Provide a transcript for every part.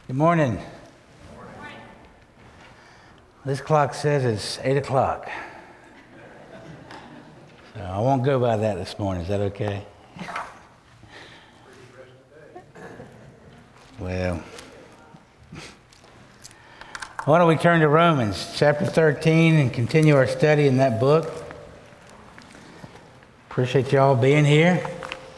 Good morning. This clock says it's 8 o'clock. So I won't go by that this morning. Is that okay? Well, why don't we turn to Romans chapter 13 and continue our study in that book. Appreciate y'all being here.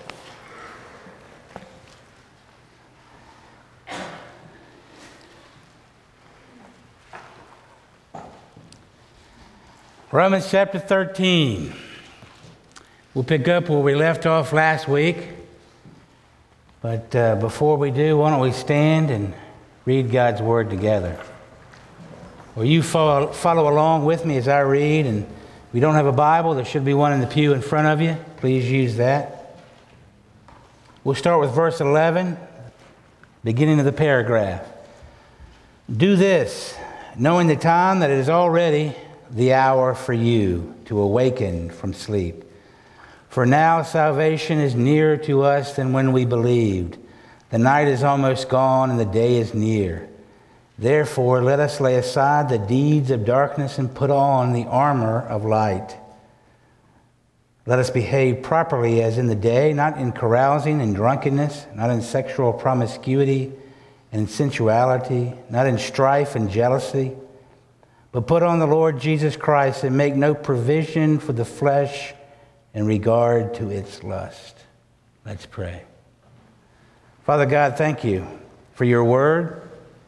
Romans chapter 13. We'll pick up where we left off last week. But before we do, why don't we stand and read God's Word together. Will you follow along with me as I read? And if you don't have a Bible, there should be one in the pew in front of you. Please use that. We'll start with verse 11, beginning of the paragraph. Do this, knowing the time that it is already the hour for you to awaken from sleep. For now salvation is nearer to us than when we believed. The night is almost gone and the day is near. Therefore, let us lay aside the deeds of darkness and put on the armor of light. Let us behave properly as in the day, not in carousing and drunkenness, not in sexual promiscuity and sensuality, not in strife and jealousy, but put on the Lord Jesus Christ and make no provision for the flesh in regard to its lust. Let's pray. Father God, thank you for your word,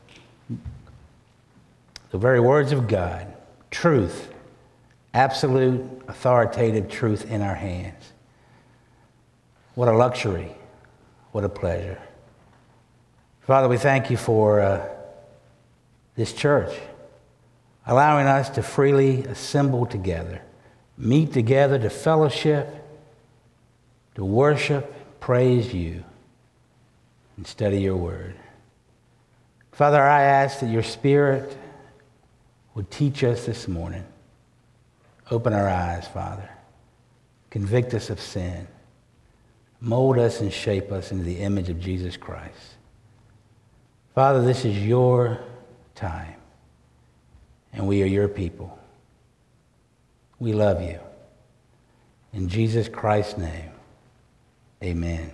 the very words of God, truth, absolute, authoritative truth in our hands. What a luxury. What a pleasure. Father, we thank you for this church, allowing us to freely assemble together, meet together to fellowship, to worship, praise you, and study your word. Father, I ask that your Spirit would teach us this morning. Open our eyes, Father. Convict us of sin. Mold us and shape us into the image of Jesus Christ. Father, this is your time, and we are your people. We love you. In Jesus Christ's name, amen.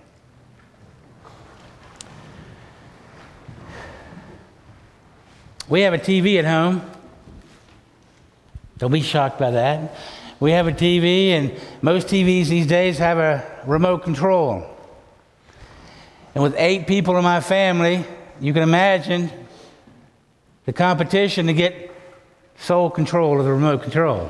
We have a TV at home. Don't be shocked by that. We have a TV, and most TVs these days have a remote control. And with 8 people in my family, you can imagine the competition to get sole control of the remote control.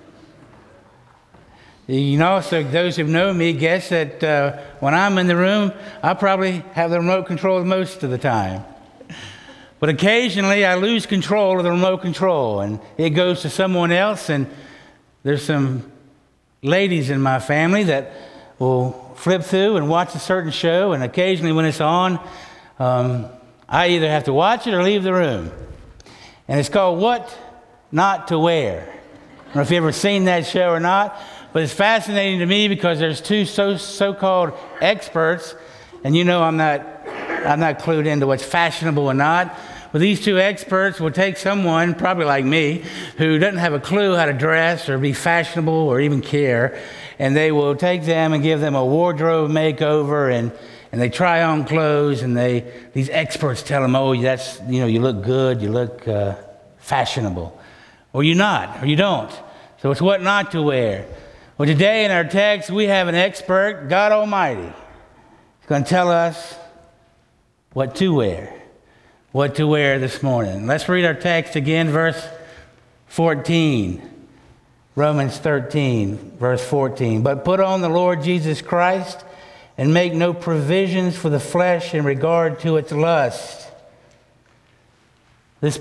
You know, so those who know me guess that when I'm in the room, I probably have the remote control most of the time. But occasionally I lose control of the remote control and it goes to someone else, and there's some ladies in my family that will flip through and watch a certain show, and occasionally when it's on, I either have to watch it or leave the room. And it's called What Not to Wear. I don't know if you've ever seen that show or not, but it's fascinating to me because there's 2 so-called experts, and you know I'm not clued into what's fashionable or not. But these 2 experts will take someone, probably like me, who doesn't have a clue how to dress or be fashionable or even care, and they will take them and give them a wardrobe makeover, and they try on clothes, and these experts tell them, oh, that's, you look good, you look fashionable, or you're not, or you don't. So it's what not to wear. Well, today in our text, we have an expert, God Almighty. He's going to tell us what to wear. What to wear this morning. Let's read our text again, verse 14. Romans 13, verse 14. But put on the Lord Jesus Christ and make no provisions for the flesh in regard to its lust. This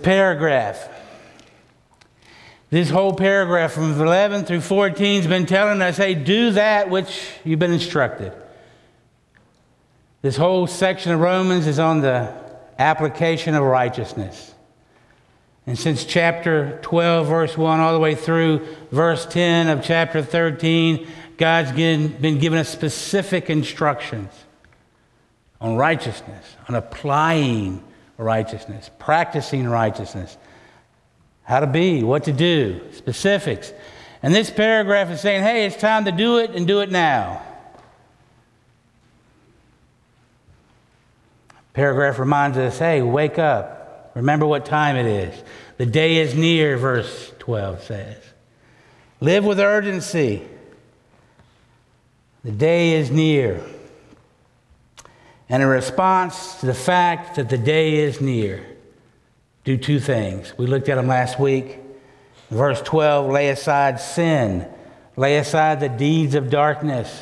whole paragraph from 11 through 14 has been telling us, hey, do that which you've been instructed. This whole section of Romans is on the application of righteousness. And since chapter 12, verse 1, all the way through verse 10 of chapter 13, God's been giving us specific instructions on righteousness, on applying righteousness, practicing righteousness, how to be, what to do, specifics. And this paragraph is saying, hey, it's time to do it and do it now. Paragraph reminds us, hey, wake up. Remember what time it is. The day is near, verse 12 says. Live with urgency. The day is near. And in response to the fact that the day is near, do two things. We looked at them last week. Verse 12, lay aside sin. Lay aside the deeds of darkness.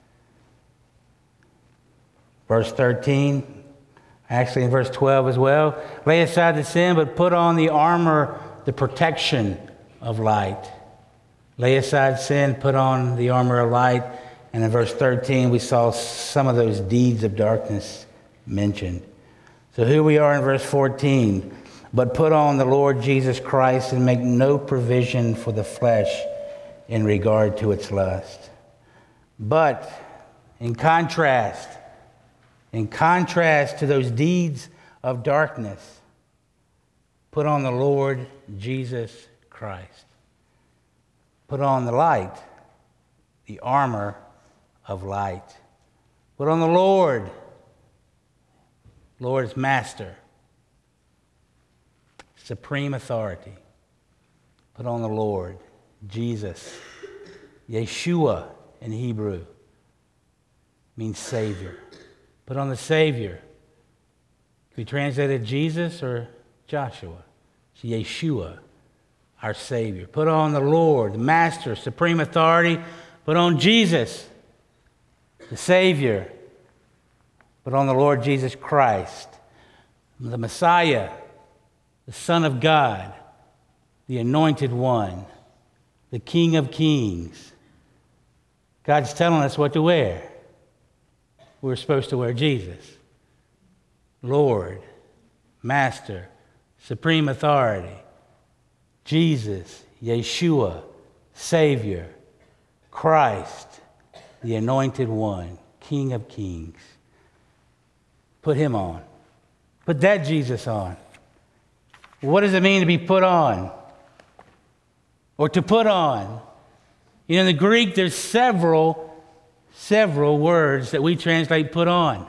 Verse 13, actually in verse 12 as well, lay aside the sin, but put on the armor, the protection of light. Lay aside sin, put on the armor of light. And in verse 13, we saw some of those deeds of darkness mentioned. So here we are in verse 14. But put on the Lord Jesus Christ and make no provision for the flesh in regard to its lust. But in contrast to those deeds of darkness, put on the Lord Jesus Christ. Put on the light, the armor of light. Put on the Lord. Lord is master. Supreme authority. Put on the Lord, Jesus. Yeshua in Hebrew means Savior. Put on the Savior. Could be translated Jesus or Joshua. It's Yeshua, our Savior. Put on the Lord, the Master, supreme authority. Put on Jesus, the Savior. Put on the Lord Jesus Christ, the Messiah, the Son of God, the Anointed One, the King of Kings. God's telling us what to wear. We're supposed to wear Jesus. Lord, Master, Supreme Authority, Jesus, Yeshua, Savior, Christ, the Anointed One, King of Kings. Put him on. Put that Jesus on. What does it mean to be put on? Or to put on? You know, in the Greek, there's several words that we translate put on.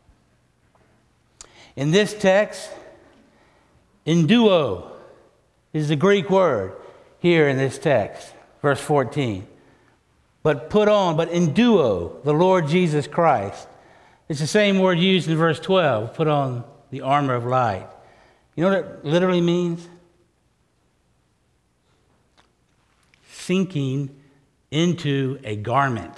In this text, enduo is the Greek word here in this text, verse 14. But put on, but enduo, the Lord Jesus Christ. It's the same word used in verse 12, put on the armor of light. You know what it literally means? Sinking into a garment.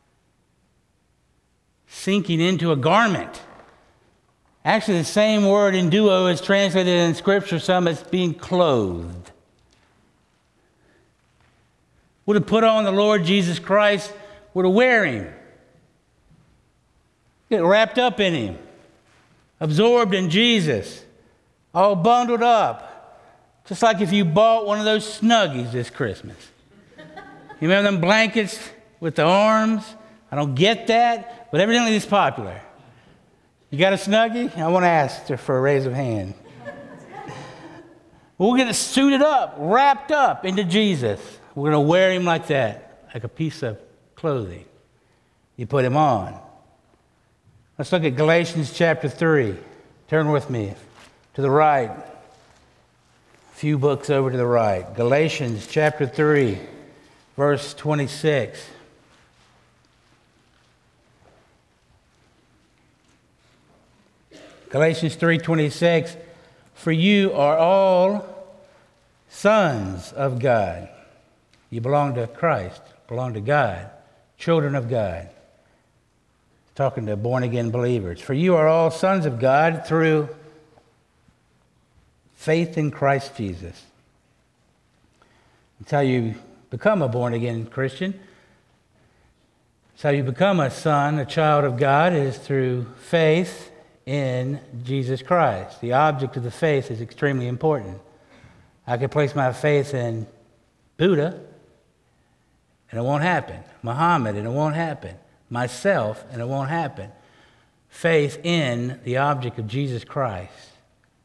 Sinking into a garment. Actually, the same word enduo is translated in Scripture some as being clothed. We're to put on the Lord Jesus Christ. We're to wear him. Get wrapped up in him. Absorbed in Jesus. All bundled up. Just like if you bought one of those Snuggies this Christmas. You remember them blankets with the arms? I don't get that, but evidently it's popular. You got a Snuggie? I want to ask for a raise of hand. We'll get it suited up, wrapped up into Jesus. We're going to wear him like that, like a piece of clothing. You put him on. Let's look at Galatians chapter 3. Turn with me to the right. A few books over to the right. Galatians chapter 3, verse 26. Galatians 3:26. For you are all sons of God. You belong to Christ, belong to God, children of God. Talking to born-again believers. For you are all sons of God through faith in Christ Jesus. That's how you become a born-again Christian. That's how you become a son, a child of God, is through faith in Jesus Christ. The object of the faith is extremely important. I could place my faith in Buddha, and it won't happen. Muhammad, and it won't happen. Myself, and it won't happen. Faith in the object of Jesus Christ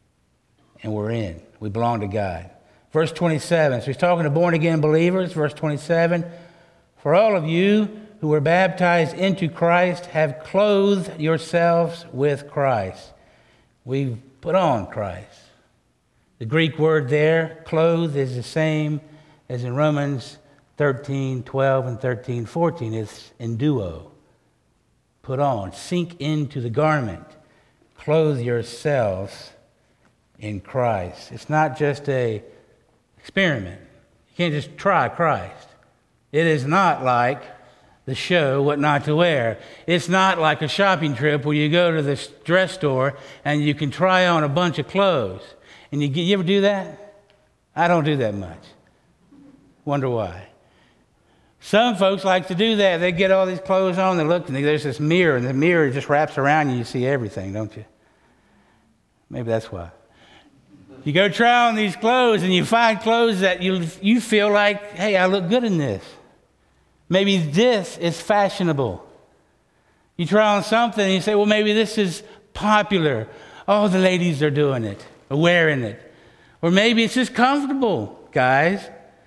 and we're in. We belong to God. Verse 27, so he's talking to born-again believers. Verse 27, for all of you who were baptized into Christ have clothed yourselves with Christ. We've put on Christ. The Greek word there, clothed, is the same as in Romans 13:12 and 13:14. It's enduo. Put on, sink into the garment. Clothe yourselves in Christ. It's not just a experiment. You can't just try Christ. It is not like the show What Not to Wear. It's not like a shopping trip where you go to the dress store and you can try on a bunch of clothes. And you ever do that? I don't do that much. Wonder why. Some folks like to do that. They get all these clothes on, they look, and there's this mirror, and the mirror just wraps around you, you see everything, don't you? Maybe that's why. You go try on these clothes, and you find clothes that you feel like, hey, I look good in this. Maybe this is fashionable. You try on something, and you say, well, maybe this is popular. Oh, the ladies are doing it, or wearing it. Or maybe it's just comfortable, guys.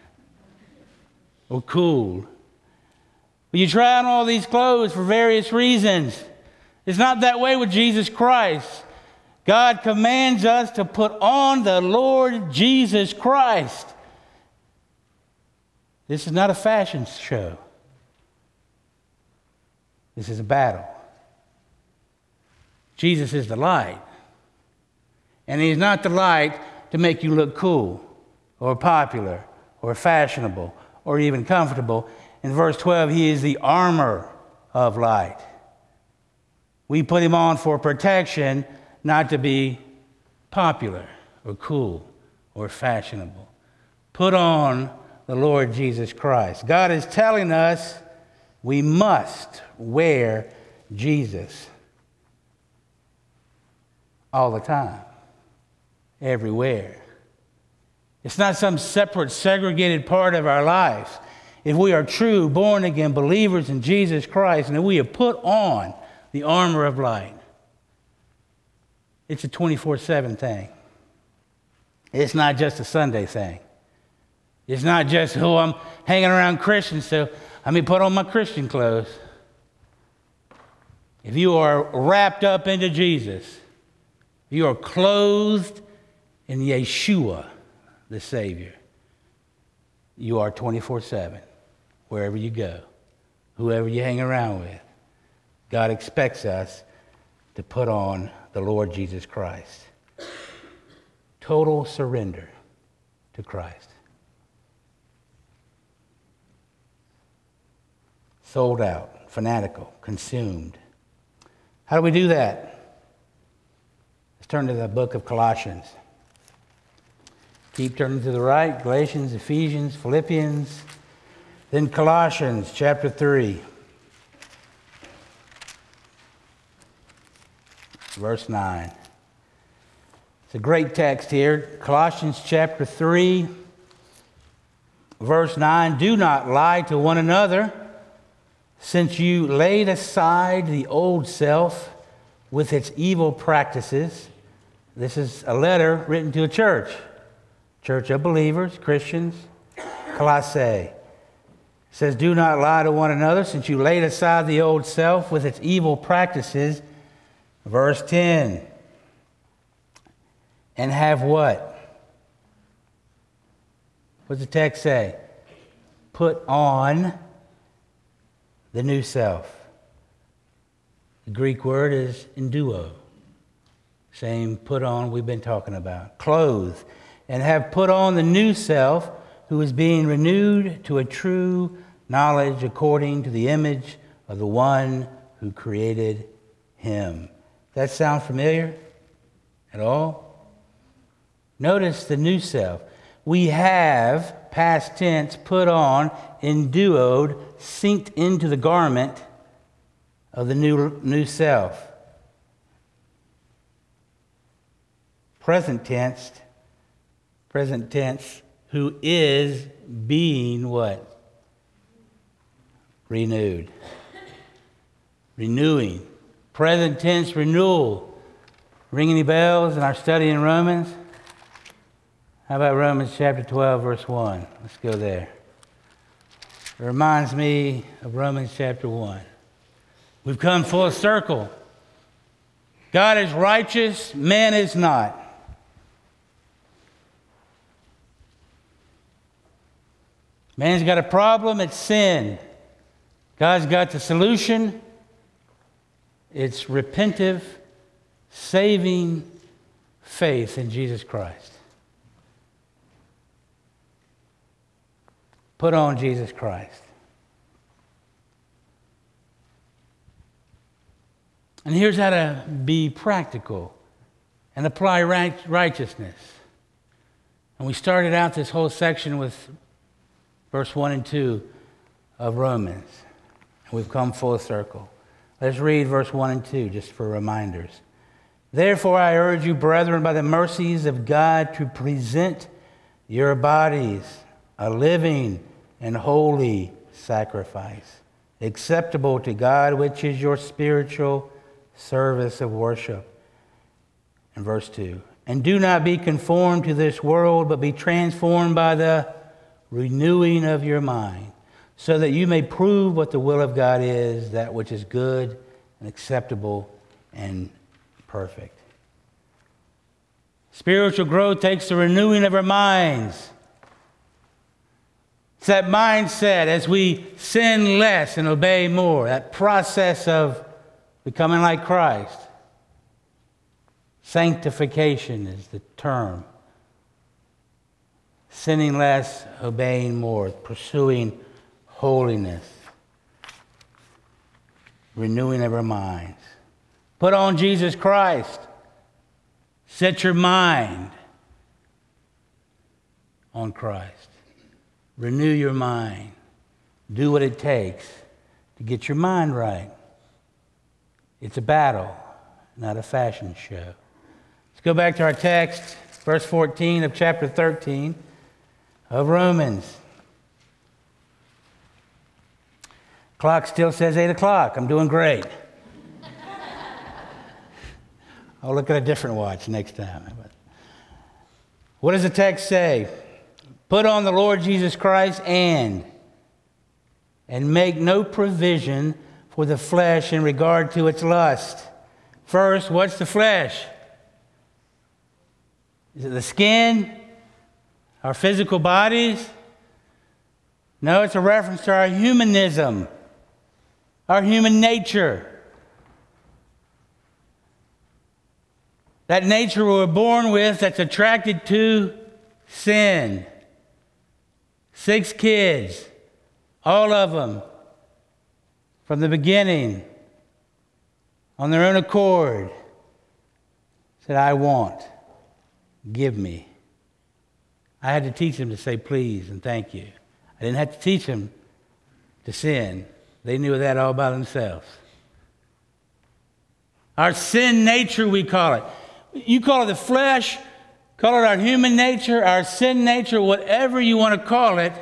Or cool. But you try on all these clothes for various reasons. It's not that way with Jesus Christ. God commands us to put on the Lord Jesus Christ. This is not a fashion show. This is a battle. Jesus is the light. And he's not the light to make you look cool or popular or fashionable or even comfortable. In verse 12, he is the armor of light. We put him on for protection, not to be popular or cool or fashionable. Put on the Lord Jesus Christ. God is telling us we must wear Jesus all the time, everywhere. It's not some separate, segregated part of our lives. If we are true, born-again believers in Jesus Christ, and if we have put on the armor of light, it's a 24/7 thing. It's not just a Sunday thing. It's not just, oh, I'm hanging around Christians, so let me put on my Christian clothes. If you are wrapped up into Jesus, you are clothed in Yeshua, the Savior. You are 24/7, wherever you go, whoever you hang around with. God expects us to put on the Lord Jesus Christ. Total surrender to Christ. Sold out, fanatical, consumed. How do we do that? Let's turn to the book of Colossians. Keep turning to the right, Galatians, Ephesians, Philippians, then Colossians chapter 3, verse 9. It's a great text here. Colossians chapter 3, verse 9. Do not lie to one another, since you laid aside the old self with its evil practices. This is a letter written to a church of believers, Christians, Colossae. It says, do not lie to one another, since you laid aside the old self with its evil practices. Verse 10. And have what? What does the text say? Put on the new self. The Greek word is enduo. Same put on we've been talking about. Clothe. And have put on the new self, who is being renewed to a true knowledge according to the image of the one who created him. That sound familiar at all? Notice the new self. We have, past tense, put on, enduoed, synced into the garment of the new self. Present tense, who is being what? Renewed. Renewing. Present tense renewal. Ring any bells in our study in Romans? How about Romans chapter 12, verse 1? Let's go there. It reminds me of Romans chapter 1. We've come full circle. God is righteous, man is not. Man's got a problem, it's sin. God's got the solution. It's repentive, saving faith in Jesus Christ. Put on Jesus Christ. And here's how to be practical and apply righteousness. And we started out this whole section with verse 1 and 2 of Romans. And we've come full circle. Let's read verse 1 and 2 just for reminders. Therefore I urge you, brethren, by the mercies of God, to present your bodies a living and holy sacrifice, acceptable to God, which is your spiritual service of worship. And verse 2, and do not be conformed to this world, but be transformed by the renewing of your mind, so that you may prove what the will of God is, that which is good and acceptable and perfect. Spiritual growth takes the renewing of our minds. It's that mindset as we sin less and obey more, that process of becoming like Christ. Sanctification is the term. Sinning less, obeying more, pursuing holiness, renewing of our minds. Put on Jesus Christ. Set your mind on Christ. Renew your mind. Do what it takes to get your mind right. It's a battle, not a fashion show. Let's go back to our text, verse 14 of chapter 13 of Romans. Clock still says 8 o'clock. I'm doing great. I'll look at a different watch next time. What does the text say? Put on the Lord Jesus Christ and make no provision for the flesh in regard to its lust. First, what's the flesh? Is it the skin? Our physical bodies? No, it's a reference to our humanism, our human nature. That nature we're born with that's attracted to sin. 6 kids, all of them, from the beginning, on their own accord, said, I want, give me. I had to teach them to say please and thank you. I didn't have to teach them to sin. They knew that all by themselves. Our sin nature, we call it. You call it the flesh, call it our human nature, our sin nature, whatever you want to call it.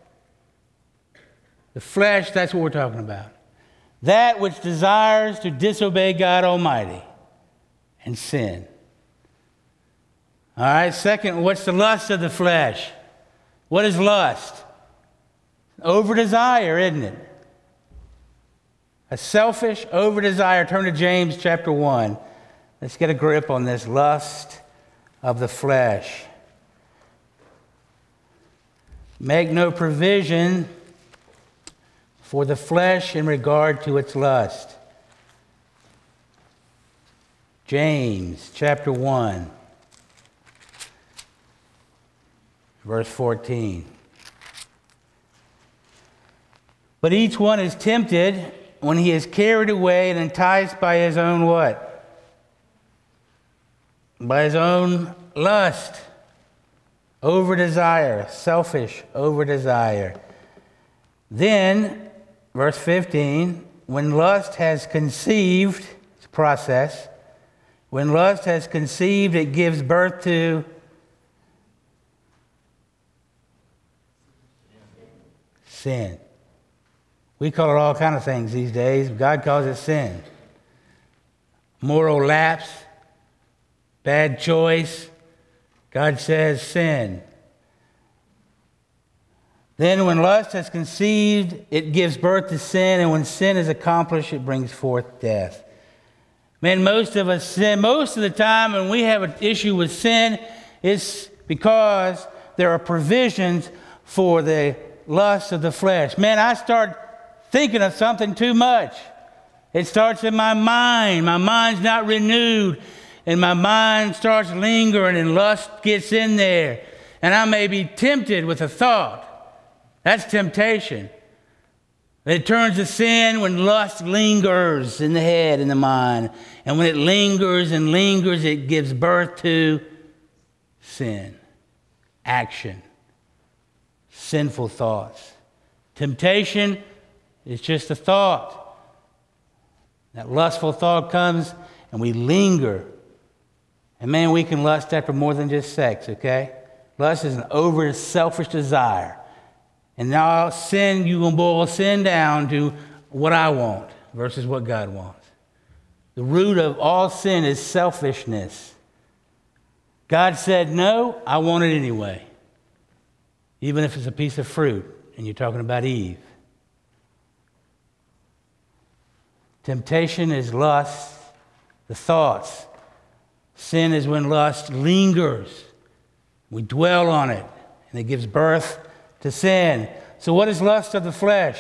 The flesh, that's what we're talking about. That which desires to disobey God Almighty and sin. All right, second, what's the lust of the flesh? What is lust? Over-desire, isn't it? A selfish over-desire. Turn to James chapter 1. Let's get a grip on this lust of the flesh. Make no provision for the flesh in regard to its lust. James chapter 1, verse 14. But each one is tempted when he is carried away and enticed by his own what? By his own lust, over-desire, selfish over-desire. Then, verse 15, when lust has conceived, it's a process, when lust has conceived, it gives birth to sin. We call it all kinds of things these days. God calls it sin. Moral lapse, bad choice, God says sin. Then when lust has conceived, it gives birth to sin, and when sin is accomplished, it brings forth death. Man, most of us sin. Most of the time when we have an issue with sin, it's because there are provisions for the lust of the flesh. Man, I start thinking of something too much. It starts in my mind. My mind's not renewed, and my mind starts lingering, and lust gets in there. And I may be tempted with a thought. That's temptation. It turns to sin when lust lingers in the head and the mind. And when it lingers and lingers, it gives birth to sin, action, sinful thoughts. Temptation is just a thought. That lustful thought comes and we linger. And man, we can lust after more than just sex, okay? Lust is an over selfish desire. And now sin, you can boil sin down to what I want versus what God wants. The root of all sin is selfishness. God said, no, I want it anyway. Even if it's a piece of fruit, and you're talking about Eve. Temptation is lust, the thoughts. Sin is when lust lingers. We dwell on it, and it gives birth to sin. So what is lust of the flesh?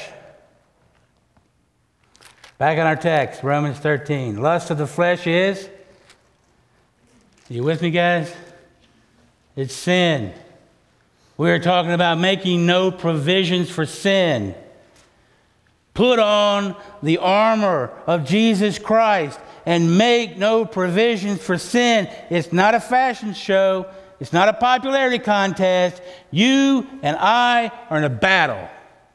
Back in our text, Romans 13. Lust of the flesh is, are you with me, guys? It's sin. We're talking about making no provisions for sin. Put on the armor of Jesus Christ and make no provisions for sin. It's not a fashion show. It's not a popularity contest. You and I are in a battle.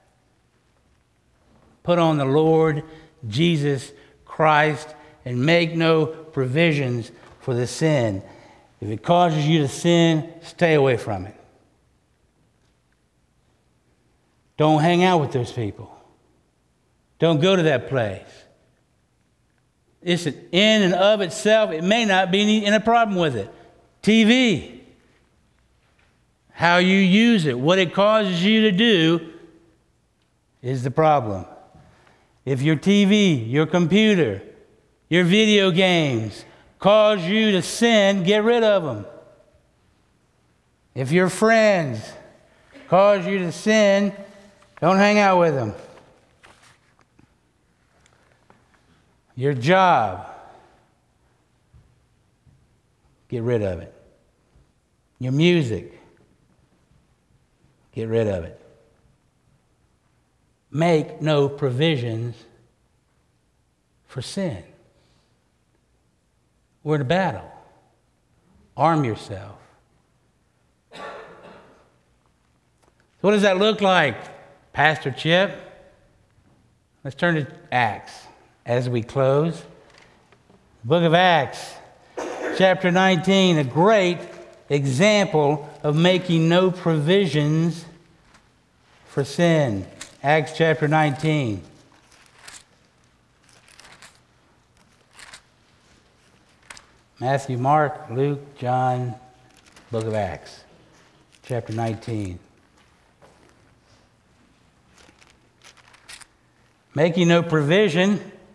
Put on the Lord Jesus Christ and make no provisions for the sin. If it causes you to sin, stay away from it. Don't hang out with those people. Don't go to that place. It's in and of itself, it may not be any problem with it. TV. How you use it, what it causes you to do is the problem. If your TV, your computer, your video games cause you to sin, get rid of them. If your friends cause you to sin, don't hang out with them. Your job, get rid of it. Your music, get rid of it. Make no provisions for sin. We're in a battle. Arm yourself. So what does that look like, Pastor Chip? Let's turn to Acts as we close. Book of Acts, chapter 19, a great example of making no provisions for sin. Acts chapter 19. Matthew, Mark, Luke, John, book of Acts, chapter 19. Making no provision,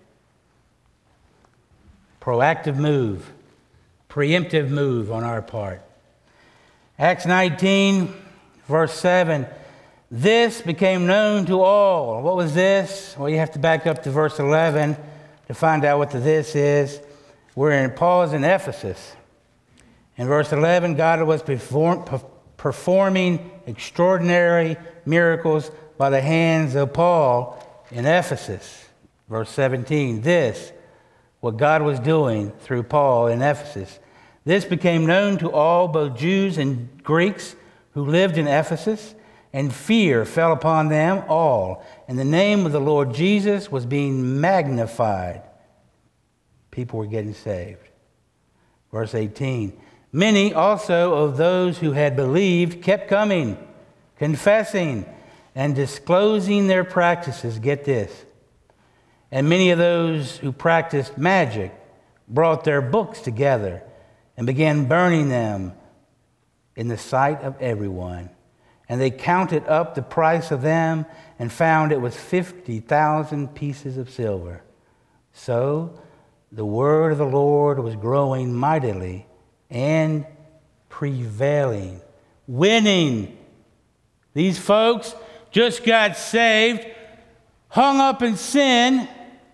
proactive move, preemptive move on our part. Acts 19, verse 7. This became known to all. What was this? Well, you have to back up to verse 11 to find out what the this is. Paul is in Ephesus. In verse 11, God was performing extraordinary miracles by the hands of Paul in Ephesus. Verse 17, this, what God was doing through Paul in Ephesus. This became known to all, both Jews and Greeks who lived in Ephesus, and fear fell upon them all. And the name of the Lord Jesus was being magnified. People were getting saved. Verse 18, many also of those who had believed kept coming, confessing, and disclosing their practices. Get this. And many of those who practiced magic brought their books together and began burning them in the sight of everyone. And they counted up the price of them and found it was 50,000 pieces of silver. So the word of the Lord was growing mightily and prevailing, winning. These folks just got saved, hung up in sin,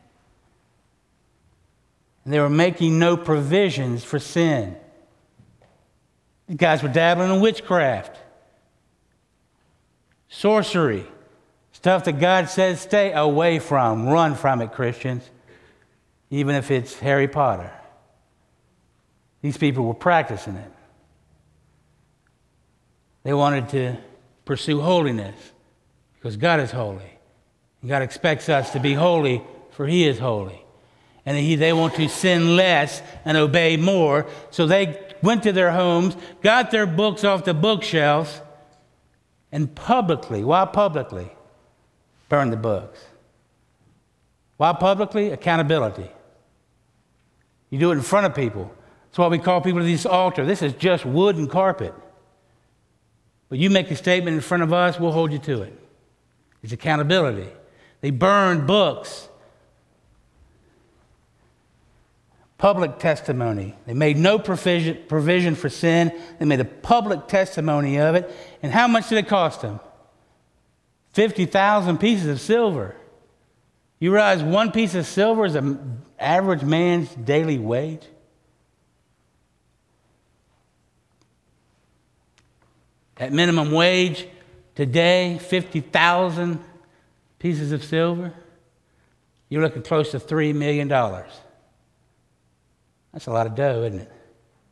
and they were making no provisions for sin. These guys were dabbling in witchcraft, sorcery, stuff that God says stay away from, run from it, Christians, even if it's Harry Potter. These people were practicing it. They wanted to pursue holiness because God is holy. And God expects us to be holy, for He is holy. And they want to sin less and obey more. So they went to their homes, got their books off the bookshelves, and publicly, why publicly? Burned the books. Why publicly? Accountability. You do it in front of people. That's why we call people to this altar. This is just wood and carpet. But you make a statement in front of us, we'll hold you to it. It's accountability. They burned books. Public testimony. They made no provision for sin. They made a public testimony of it. And how much did it cost them? 50,000 pieces of silver. You realize one piece of silver is an average man's daily wage? At minimum wage today, 50,000 pieces of silver. You're looking close to $3 million. That's a lot of dough, isn't it?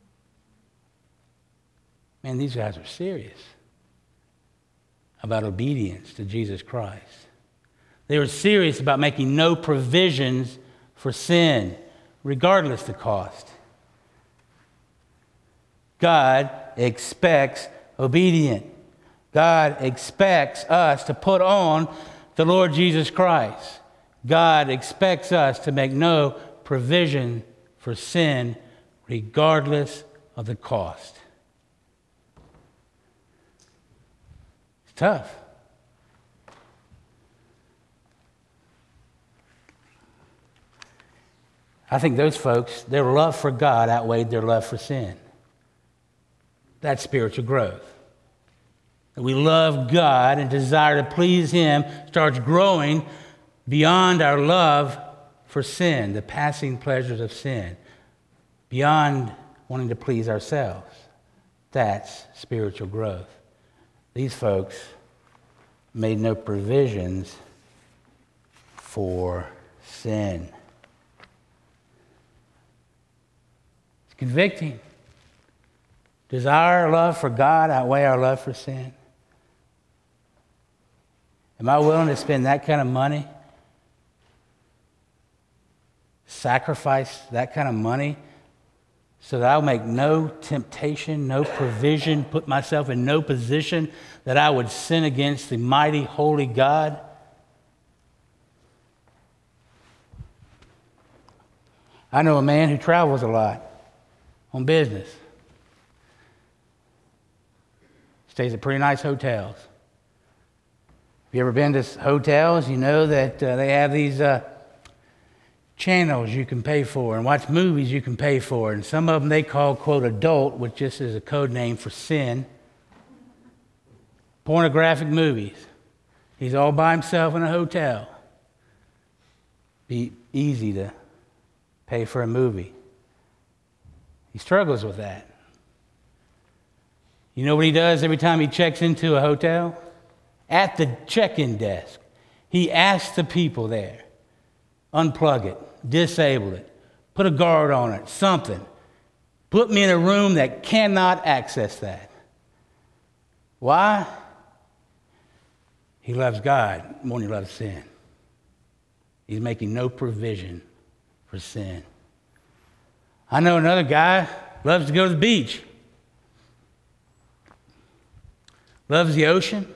Man, these guys are serious about obedience to Jesus Christ. They were serious about making no provisions for sin, regardless the cost. God expects obedience. God expects us to put on the Lord Jesus Christ. God expects us to make no provision for sin, regardless of the cost. It's tough. I think those folks, their love for God outweighed their love for sin. That's spiritual growth. We love God and desire to please Him starts growing beyond our love for sin, the passing pleasures of sin, beyond wanting to please ourselves. That's spiritual growth. These folks made no provisions for sin. It's convicting. Does our love for God outweigh our love for sin? Am I willing to spend that kind of money? Sacrifice that kind of money so that I'll make no temptation, no provision, put myself in no position that I would sin against the mighty, holy God? I know a man who travels a lot on business. Stays at pretty nice hotels. If you ever been to hotels, you know that they have these channels you can pay for and watch movies you can pay for. And some of them they call, quote, adult, which just is a code name for sin. Pornographic movies. He's all by himself in a hotel. Be easy to pay for a movie. He struggles with that. You know what he does every time he checks into a hotel? At the check-in desk, he asks the people there, unplug it, disable it, put a guard on it, something. Put me in a room that cannot access that. Why? He loves God more than he loves sin. He's making no provision for sin. I know another guy loves to go to the beach. Loves the ocean.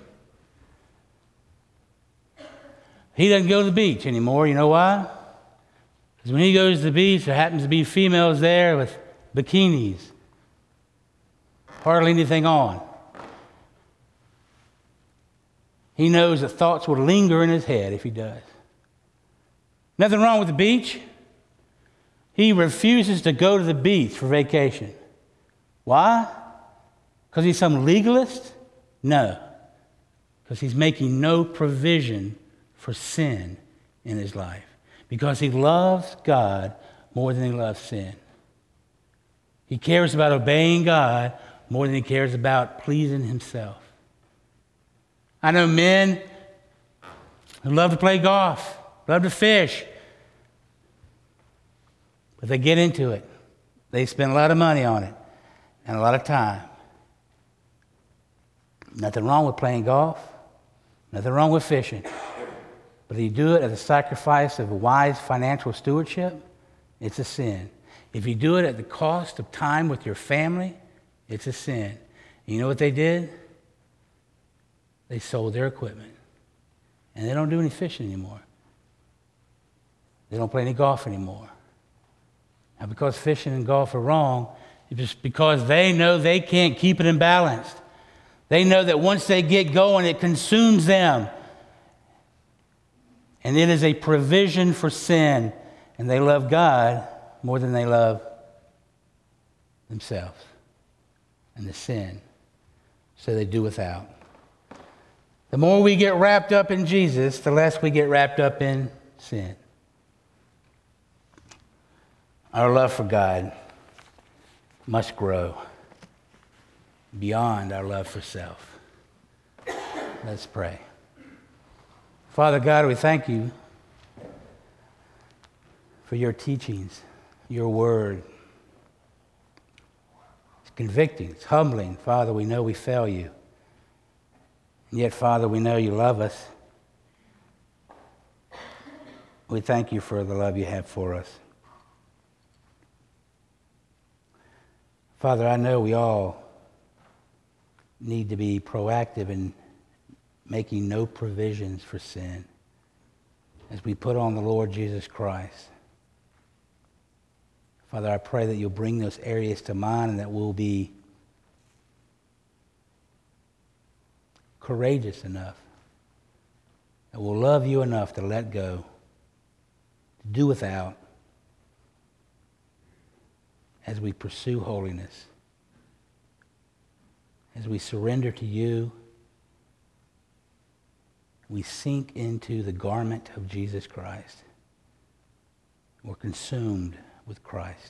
He doesn't go to the beach anymore. You know why? Because when he goes to the beach, there happens to be females there with bikinis. hardly anything on. He knows that thoughts will linger in his head if he does. Nothing wrong with the beach. He refuses to go to the beach for vacation. Why? Because he's some legalist? No. Because he's making no provision for sin in his life. Because he loves God more than he loves sin. He cares about obeying God more than he cares about pleasing himself. I know men who love to play golf, love to fish, but they get into it. They spend a lot of money on it and a lot of time. Nothing wrong with playing golf, nothing wrong with fishing. But if you do it at the sacrifice of a wise financial stewardship, it's a sin. If you do it at the cost of time with your family, it's a sin. And you know what they did? They sold their equipment. And they don't do any fishing anymore. They don't play any golf anymore. Now, because fishing and golf are wrong, it's just because they know they can't keep it in balance. They know that once they get going, it consumes them. And it is a provision for sin. And they love God more than they love themselves and the sin. So they do without. The more we get wrapped up in Jesus, the less we get wrapped up in sin. Our love for God must grow beyond our love for self. Let's pray. Father God, we thank you for your teachings, your word. It's convicting, it's humbling. Father, we know we fail you. And yet, Father, we know you love us. We thank you for the love you have for us. Father, I know we all need to be proactive in making no provisions for sin as we put on the Lord Jesus Christ. Father, I pray that you'll bring those areas to mind and that we'll be courageous enough, that we'll love you enough to let go, to do without, as we pursue holiness, as we surrender to you. We sink into the garment of Jesus Christ. We're consumed with Christ.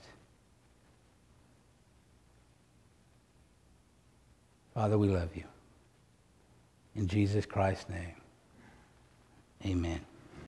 Father, we love you. In Jesus Christ's name, amen.